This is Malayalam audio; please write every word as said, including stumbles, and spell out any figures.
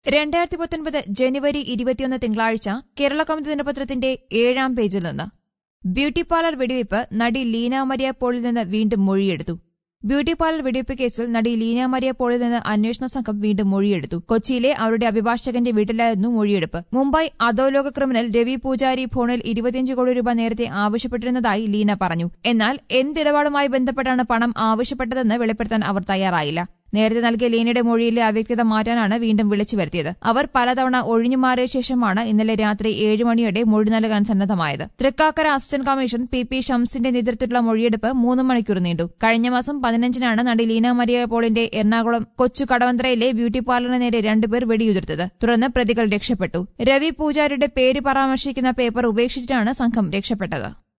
രണ്ടായിരത്തി പത്തൊൻപത് ജനുവരി ഇരുപത്തിയൊന്ന് തിങ്കളാഴ്ച കേരള കൗമുദി ദിനപത്രത്തിന്റെ ഏഴാം പേജിൽ നിന്ന് ബ്യൂട്ടി പാർലർ വെടിവയ്പ് നടി ലീന മരിയ പോളിൽ നിന്ന് വീണ്ടും മൊഴിയെടുത്തു. ബ്യൂട്ടി പാർലർ വെടിവയ്പ് കേസിൽ നടി ലീന മരിയ പോളിൽ നിന്ന് അന്വേഷണ സംഘം വീണ്ടും മൊഴിയെടുത്തു. കൊച്ചിയിലെ അവരുടെ അഭിഭാഷകന്റെ വീട്ടിലായിരുന്നു മൊഴിയെടുപ്പ്. മുംബൈ അധോലോക ക്രിമിനൽ രവി പൂജാരി ഫോണിൽ ഇരുപത്തിയഞ്ച് കോടി രൂപ നേരത്തെ ആവശ്യപ്പെട്ടിരുന്നതായി ലീന പറഞ്ഞു. എന്നാൽ എന്തിടപാടുമായി ബന്ധപ്പെട്ടാണ് പണം ആവശ്യപ്പെട്ടതെന്ന് വെളിപ്പെടുത്താൻ അവർ തയ്യാറായില്ല. നേരത്തെ നൽകിയ ലീനയുടെ മൊഴിയിലെ അവ്യക്തത മാറ്റാനാണ് വീണ്ടും വിളിച്ചു വരുത്തിയത്. അവർ പലതവണ ഒഴിഞ്ഞുമാറിയ ശേഷമാണ് ഇന്നലെ രാത്രി ഏഴ് മണിയോടെ മൊഴി നൽകാൻ സന്നദ്ധമായത്. Thrikkakara assistant commission P P ഷംസിന്റെ നേതൃത്വത്തിലുള്ള മൊഴിയെടുപ്പ് മൂന്ന് മണിക്കൂർ നീണ്ടു. കഴിഞ്ഞ മാസം പതിനഞ്ചിനാണ് നടി ലീന മരിയ പോളിന്റെ എറണാകുളം കൊച്ചു കടവന്ത്രയിലെ ബ്യൂട്ടി പാർലറിന് നേരെ രണ്ടുപേർ വെടിയുതിർത്തത്. തുടർന്ന് പ്രതികൾ രക്ഷപ്പെട്ടു. രവി പൂജാരിയുടെ പേര് പരാമർശിക്കുന്ന പേപ്പർ ഉപേക്ഷിച്ചിട്ടാണ് സംഘം രക്ഷപ്പെട്ടത്.